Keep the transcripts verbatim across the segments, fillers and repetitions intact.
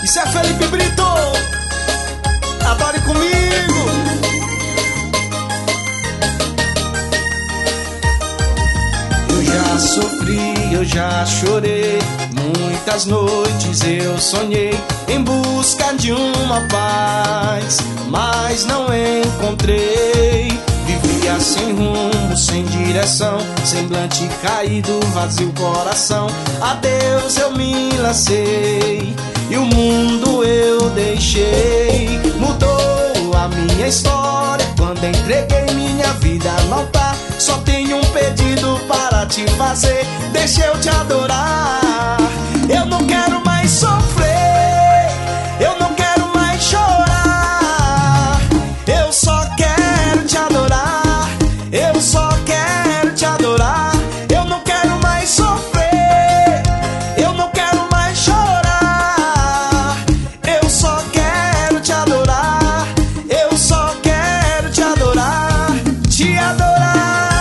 Isso é Felipe Brito, adore comigo. Eu já sofri, eu já chorei, muitas noites eu sonhei em busca de uma paz, mas não encontrei. Vivia sem rumo, sem direção, semblante caído, vazio coração. A Deus eu me lancei e o mundo eu deixei. Mudou a minha história quando entreguei minha vida no altar. Só tenho um pedido para te fazer, deixa eu te adorar. Eu não quero mais sofrer, eu não quero mais chorar. Eu só quero te adorar, eu só quero te adorar. Eu não quero mais sofrer, eu não quero mais chorar. Eu só quero te adorar, eu só quero te adorar, te adorar.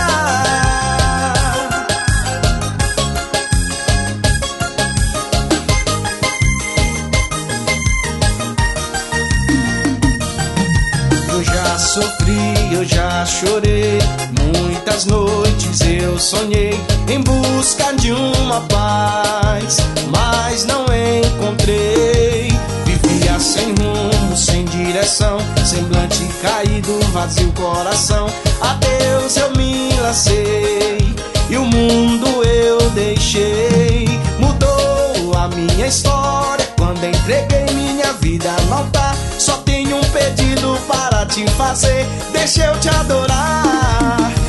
Eu já sofri, eu já chorei, muitas noites eu sonhei em busca de uma paz, mas não encontrei. Vivia sem rumo, sem direção, semblante caído, vazio coração. A Deus eu me lancei e o mundo eu deixei. Mudou a minha história quando entreguei minha vida no altar. Só tenho um pedido para te fazer, deixa eu te adorar.